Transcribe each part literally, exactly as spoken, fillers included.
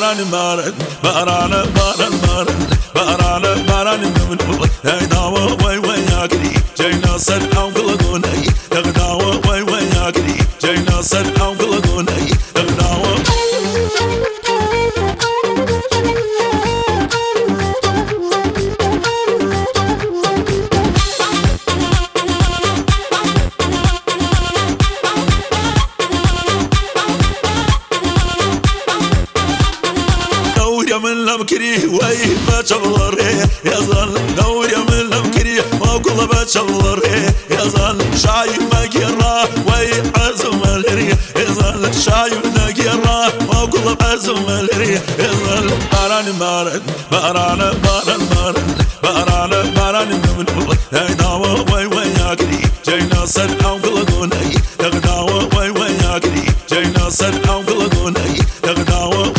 baran baran baran baran baran baran baran من هاي دعوة وي وي يا كري جاينا سر أو قلقوني دعوة وي وي يا كري جاينا سر أو قلقوني دعوة من لمكري وي بشغل يزال دور يا من لمكري ما كل بشغل يزال شايف مجرى وي عزم الري يزال شايف مجرى ما كل عزم الري يزال باران باران باران باران باران باران باران من هاي دعوة وي وي يا كري جاينا سر أو قلقوني دعوة وي وي يا كري جاينا سر أو قلقوني دعوة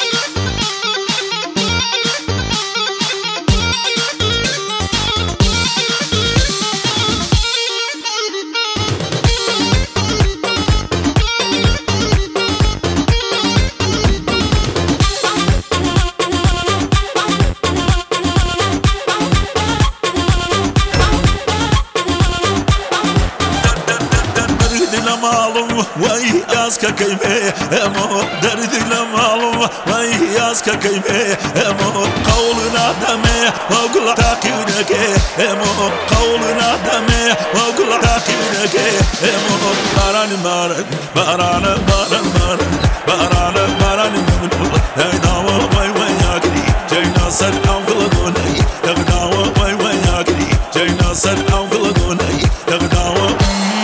وای یاسکا کیمه امو درد لمالم وای یاسکا کیمه امو قول ندمه وقول تاکیونک امو قول ندمه وقول تاکیونک امو باران باران باران باران باران باران باران من هاي دعوة وای وای یاکری جاینا سر او قلقونی دعوة وای وای یاکری جاینا سر او قلقونی دعوة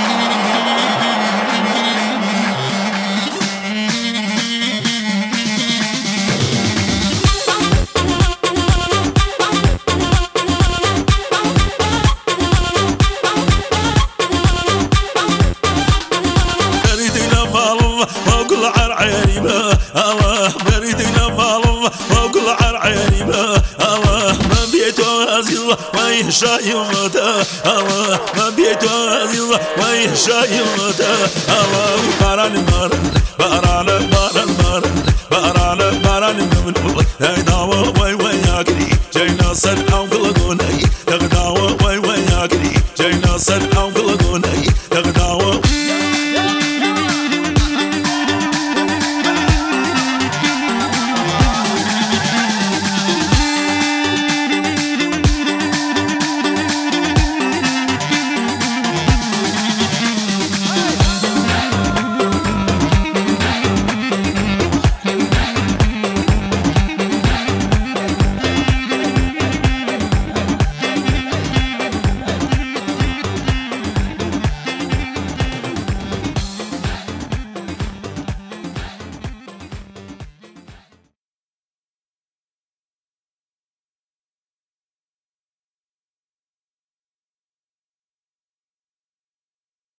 الله بريدنا مالم وقل عر عيني ما الله ما بيته عزيز وين شايمته الله ما بيته عزيز وين شايمته الله باران باران باران باران باران باران باران من هاي دعوة وي وي يا كري جاينا سر